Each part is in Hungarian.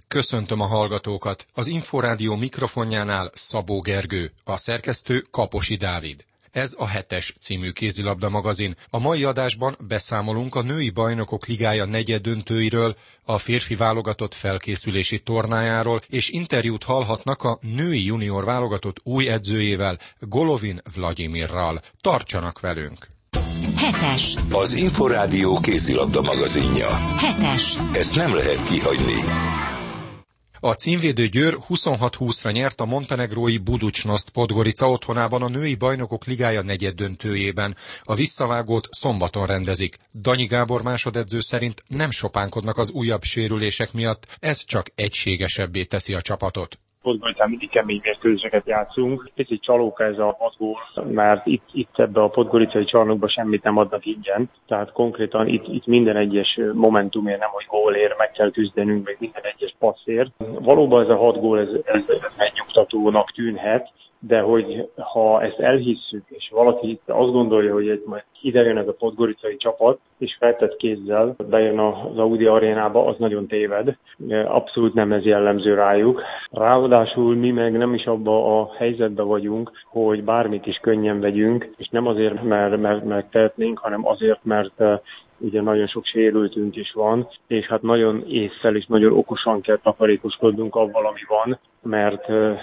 Köszöntöm a hallgatókat! Az Inforádió mikrofonjánál Szabó Gergő, a szerkesztő Kaposi Dávid. Ez a 7-es című kézilabda magazin. A mai adásban beszámolunk a női bajnokok ligája negyeddöntőiről, a férfi válogatott felkészülési tornájáról, és interjút hallhatnak a női junior válogatott új edzőjével, Golovin Vlagyimirral. Tartsanak velünk! 7-es. Az Inforádió kézilabda magazinja. 7-es. Ezt nem lehet kihagyni. A címvédő Győr 26-20-ra nyert a montenegrói Budućnost Podgorica otthonában a női bajnokok ligája negyeddöntőjében. A visszavágót szombaton rendezik. Danyi Gábor másodedző szerint nem sopánkodnak az újabb sérülések miatt, ez csak egységesebbé teszi a csapatot. Podgoricán mindig kemény mérkőzéseket játszunk. Picit csalóka ez a 6 gól, mert itt ebbe a podgoricai csarnokba semmit nem adnak ingyen. Tehát konkrétan itt minden egyes momentumért, nem hogy gólért meg kell küzdenünk, meg minden egyes passzért. Valóban ez a 6 gól ez megnyugtatónak tűnhet, de hogy ha ezt elhisszük, és valaki itt azt gondolja, hogy majd ide jön ez a podgoricai csapat, és feltett kézzel bejön az Audi arénába, az nagyon téved. Abszolút nem ez jellemző rájuk. Ráadásul mi meg nem is abba a helyzetben vagyunk, hogy bármit is könnyen vegyünk, és nem azért, mert tehetnénk, hanem azért, mert ugye nagyon sok sérültünk is van, és hát nagyon észszel és nagyon okosan kell takarékoskodnunk avval, ami van, mert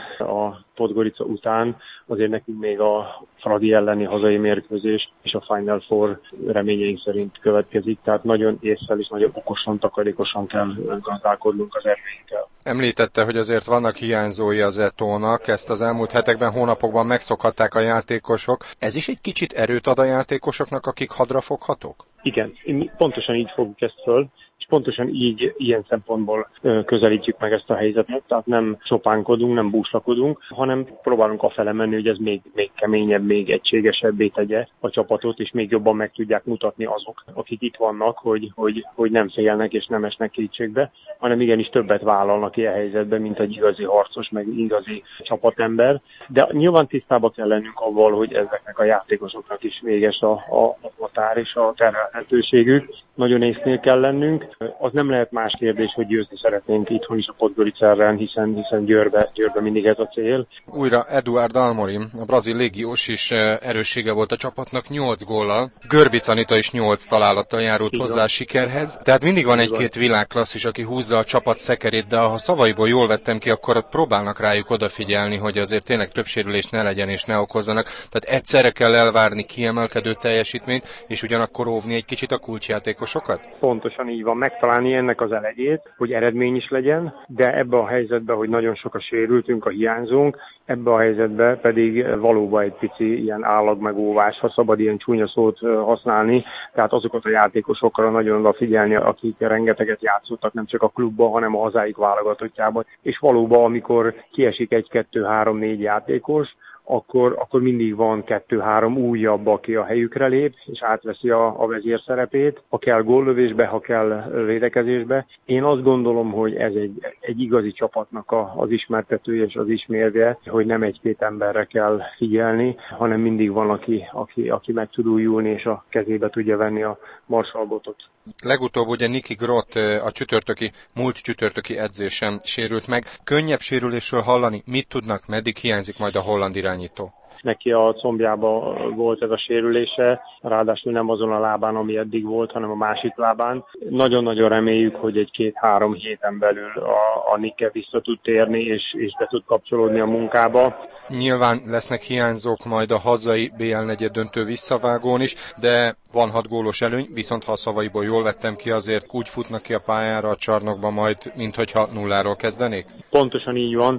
a Podgorica után azért nekünk még a Fradi elleni hazai mérkőzés és a Final Four reményeink szerint következik, tehát nagyon észszel és nagyon okosan, takarékosan kell gazdálkodnunk az erőinkkel. Említette, hogy azért vannak hiányzói az Etónak, ezt az elmúlt hetekben, hónapokban megszokhatták a játékosok. Ez is egy kicsit erőt ad a játékosoknak, akik hadrafoghatók? Igen, pontosan így fogjuk ezt föl, és pontosan így, ilyen szempontból közelítjük meg ezt a helyzetet, tehát nem sopánkodunk, nem búslakodunk, hanem próbálunk afele menni, hogy ez még keményebb, még egységesebbé tegye a csapatot, és még jobban meg tudják mutatni azok, akik itt vannak, hogy nem félnek és nem esnek kétségbe, hanem igenis többet vállalnak ilyen helyzetben, mint egy igazi harcos, meg igazi csapatember. De nyilván tisztában kell lennünk avval, hogy ezeknek a játékosoknak is véges a határ és a terhelhetőségük. Nagyon észnél kell lennünk. Az nem lehet más kérdés, hogy győzni szeretnénk itthon is a Podgorica ellen, hiszen Győrbe mindig ez a cél. Újra Eduard Almorim, a brazil légiós is erőssége volt a csapatnak 8 góllal. Görbic Anita is 8 találattal járult hozzá a sikerhez. Tehát mindig van egy-két világklasszis, aki húzza a csapat szekerét, de ha szavaiból jól vettem ki, akkor próbálnak rájuk odafigyelni, hogy azért tényleg több sérülés ne legyen és ne okozzanak. Tehát egyszerre kell elvárni kiemelkedő teljesítményt, és ugyanakkor óvni egy kicsit a kulcsjátékosokat? Pontosan így van, megtalálni ennek az elegyét, hogy eredmény is legyen, de ebbe a helyzetbe, hogy nagyon sokan sérültünk, a hiányzunk, ebbe a helyzetbe pedig valóban egy pici ilyen állagmegóvás, ha szabad ilyen csúnya szót használni, tehát azokat a játékosokra nagyon odafigyelni, akik rengeteget játszottak, nem csak a klubban, hanem a hazáik válogatottjában. És valóban, amikor kiesik 1-2-3-4 játékos, akkor mindig van 2-3 újabb, aki a helyükre lép, és átveszi a vezér szerepét, ha kell góllövésbe, ha kell védekezésbe. Én azt gondolom, hogy ez egy igazi csapatnak az ismertetője és az ismérve, hogy nem egy-két emberre kell figyelni, hanem mindig van, aki meg tud újulni, és a kezébe tudja venni a marsalbotot. Legutóbb ugye Niki Grott a múlt csütörtöki edzésen sérült meg. Könnyebb sérülésről hallani, mit tudnak, meddig hiányzik majd a holland irányító? Neki a combjába volt ez a sérülése, ráadásul nem azon a lábán, ami eddig volt, hanem a másik lábán. Nagyon-nagyon reméljük, hogy egy 2-3 héten belül a Nike vissza tud térni, és be tud kapcsolódni a munkába. Nyilván lesznek hiányzók majd a hazai BL negyeddöntő visszavágón is, de van 6 gólos előny, viszont ha a szavaiból jól vettem ki, azért úgy futnak ki a pályára a csarnokba majd, minthogyha nulláról kezdenék? Pontosan így van.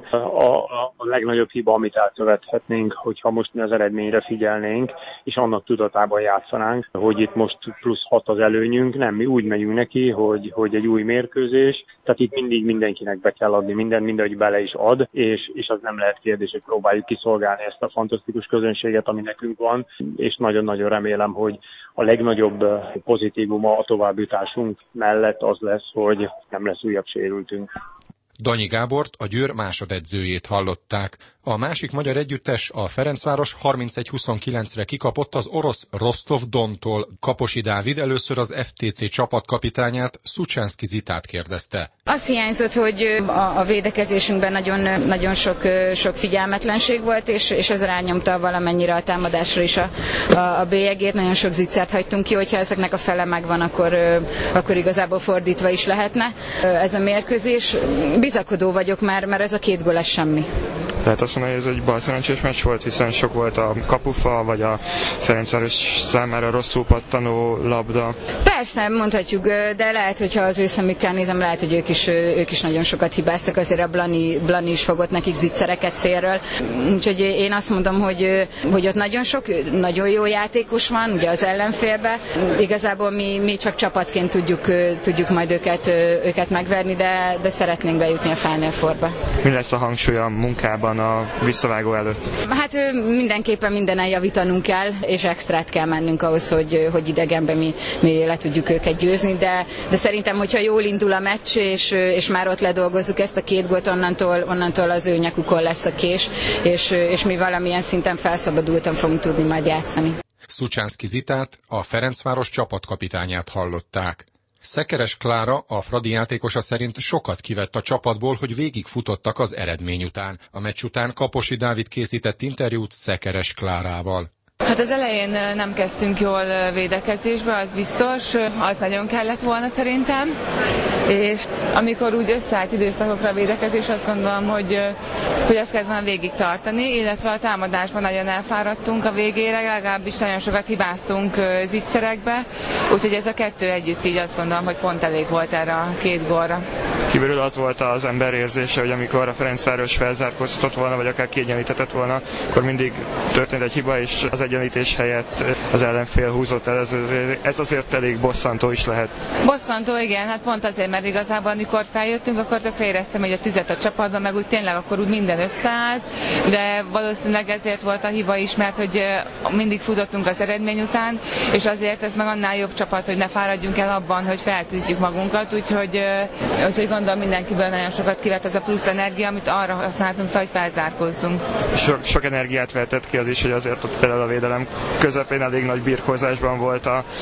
A legnagyobb hiba, amit elkövethetnénk, hogyha most mi az eredményre figyelnénk, és annak tudatában játszanánk, hogy itt most plusz 6 az előnyünk, nem, mi úgy megyünk neki, hogy egy új mérkőzés, tehát itt mindig mindenkinek be kell adni mindegy bele is ad, és az nem lehet kérdés, hogy próbáljuk kiszolgálni ezt a fantasztikus közönséget, ami nekünk van, és nagyon-nagyon remélem, hogy a legnagyobb pozitívuma a továbbjutásunk mellett az lesz, hogy nem lesz újabb sérültünk. Danyi Gábort, a Győr másodedzőjét hallották. A másik magyar együttes, a Ferencváros 31-29-re kikapott az orosz Rostov-Dontól. Kaposi Dávid először az FTC csapatkapitányát, Szucsánszky Zitát kérdezte. Az hiányzott, hogy a védekezésünkben nagyon sok figyelmetlenség volt, és ez rányomta valamennyire a támadásra is a bélyegét. Nagyon sok zicsert hagytunk ki, hogyha ezeknek a fele megvan, akkor igazából fordítva is lehetne ez a mérkőzés. Bizakodó vagyok már, mert ez a 2 gól, ez semmi. Lehet azt mondani, hogy ez egy balszerencsés meccs volt, hiszen sok volt a kapufa, vagy a Ferencváros számára rosszul pattanó labda. Persze, mondhatjuk, de lehet, hogyha az ő szemükkel nézem, lehet, hogy ők is nagyon sokat hibáztak, azért a Blani is fogott nekik zicsereket szélről. Úgyhogy én azt mondom, hogy ott nagyon jó játékos van, ugye az ellenfélbe. Igazából mi csak csapatként tudjuk majd őket megverni, de szeretnénk bejutni a Final Fourba. Mi lesz a hangsúly a munkában a visszavágó előtt? Hát mindenképpen mindenen javítanunk kell, és extrát kell mennünk ahhoz, hogy idegenben mi le tudjuk őket győzni, de szerintem, hogyha jól indul a meccs, és már ott ledolgozzuk ezt a 2 gólt, onnantól az ő nyakukon lesz a kés, és mi valamilyen szinten felszabadultan fogunk tudni majd játszani. Szucsánszky Zitát, a Ferencváros csapatkapitányát hallották. Szekeres Klára, a Fradi játékosa szerint sokat kivett a csapatból, hogy végigfutottak az eredmény után. A meccs után Kaposi Dávid készített interjút Szekeres Klárával. Hát az elején nem kezdtünk jól védekezésbe, az biztos, az nagyon kellett volna szerintem, és amikor úgy összeállt időszakokra a védekezés, azt gondolom, hogy ezt kellett volna végig tartani, illetve a támadásban nagyon elfáradtunk a végére, legalábbis nagyon sokat hibáztunk zicserekbe, úgyhogy ez a 2 együtt így azt gondolom, hogy pont elég volt erre a 2 gólra. Kívülről az volt az ember érzése, hogy amikor a Ferencváros felzárkóztatott volna, vagy akár kiegyenlítetett volna, akkor mindig történt egy hiba, és az egyenlítés helyett az ellenfél húzott el. Ez azért elég bosszantó is lehet. Bosszantó, igen, hát pont azért, mert igazából amikor feljöttünk, akkor tökre éreztem, hogy a tüzet a csapatban, meg úgy tényleg akkor úgy minden összeállt, de valószínűleg ezért volt a hiba is, mert hogy mindig futottunk az eredmény után, és azért ez meg annál jobb csapat, hogy ne fáradjunk el abban, hogy felküzdjük magunkat, úgyhogy gondolom mindenkiből nagyon sokat kivett ez a plusz energia, amit arra használtunk fel, hogy felzárkózzunk. Sok energiát vetett ki az is, hogy azért ott például a védelem közepén elég nagy birkózásban volt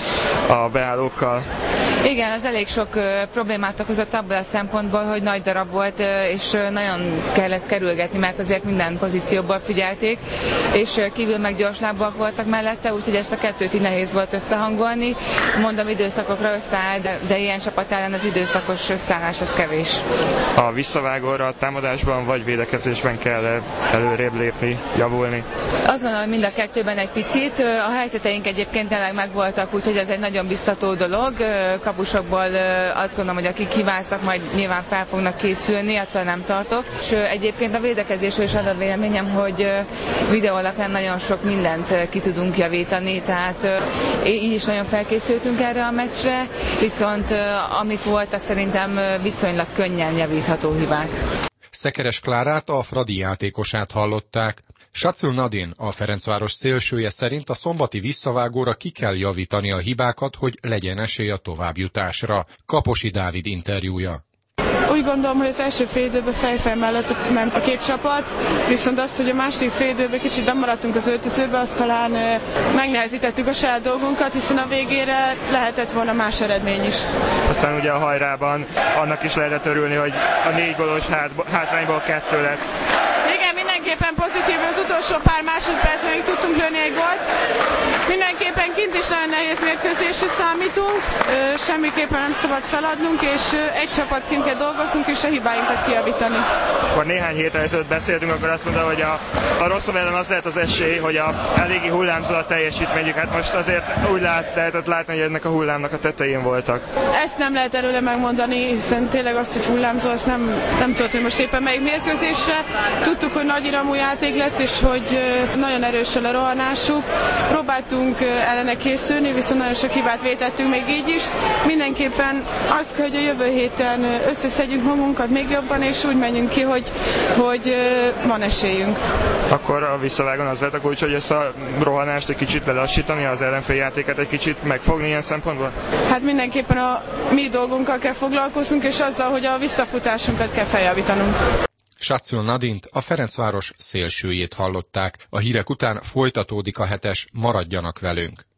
a beállókkal. Igen, az elég sok problémát okozott abból a szempontból, hogy nagy darab volt, és nagyon kellett kerülgetni, mert azért minden pozícióból figyelték, és kívül meg gyorslábbak voltak mellette, úgyhogy ezt a 2-t így nehéz volt összehangolni. Mondom, időszakokra összeáll, de ilyen csapat ellen az időszakos összeállás az kevés. A visszavágóra a támadásban vagy védekezésben kell előrébb lépni, javulni? Azt gondolom, hogy mind a 2-ben egy picit. A helyzeteink egyébként tényleg megvoltak, úgyhogy ez egy nagyon biztató dolog. Kapusokból azt gondolom, hogy akik hibáztak, majd nyilván fel fognak készülni, attól nem tartok. És egyébként a védekezésről is ad a véleményem, hogy videó alapján nagyon sok mindent ki tudunk javítani, tehát így is nagyon felkészültünk erre a meccsre, viszont amik voltak, szerintem viszonylag könnyen javítható hibák. Szekeres Klárát, a Fradi játékosát hallották. Szacül Nadin, a Ferencváros szélsője szerint a szombati visszavágóra ki kell javítani a hibákat, hogy legyen esély a továbbjutásra. Kaposi Dávid interjúja. Úgy gondolom, hogy az első félidőben fejfej mellett ment a 2 csapat, viszont az, hogy a második félidőben kicsit bemaradtunk az öltözőbe, azt talán megnehezítettük a saját dolgunkat, hiszen a végére lehetett volna más eredmény is. Aztán ugye a hajrában annak is lehetett örülni, hogy a 4 gólos hátrányból 2 lett. Igen, mindenképpen pozitív, az utolsó pár másodpercben még tudtunk lőni egy gólt. Mindenképpen kint is nagyon nehéz mérkőzésre számítunk, semmiképpen nem szabad feladnunk, és egy csapatként kell dolgoznunk, és a hibáinkat kijavítani. Akkor néhány héttel ezelőtt beszéltünk, akkor azt mondta, hogy a rosszabb ellen az lehet az esély, hogy eléggé hullámzó a teljesítményük. Hát most azért úgy lehetett látni, hogy ennek a hullámnak a tetején voltak. Ezt nem lehet előle megmondani, hiszen tényleg azt, hogy hullámzó, azt nem tudod, hogy most éppen melyik mérkőzésre. Tudtuk, hogy nagy iramú játék lesz, és hogy nagyon erős a rohanásuk. Próbáltunk ellene készülni, viszont nagyon sok hibát vétettünk még így is. Mindenképpen az kell, hogy a jövő héten összeszedjük magunkat még jobban, és úgy menjünk ki, hogy van esélyünk. Akkor a visszavágon az lett a kulcs, hogy ezt a rohanást egy kicsit lelassítani, az ellenfél játékát egy kicsit megfogni ilyen szempontból? Hát mindenképpen a mi dolgunkkal kell foglalkoznunk, és azzal, hogy a visszafutásunkat kell feljavítanunk. Szacül Nadint, a Ferencváros szélsőjét hallották. A hírek után folytatódik a hetes, maradjanak velünk.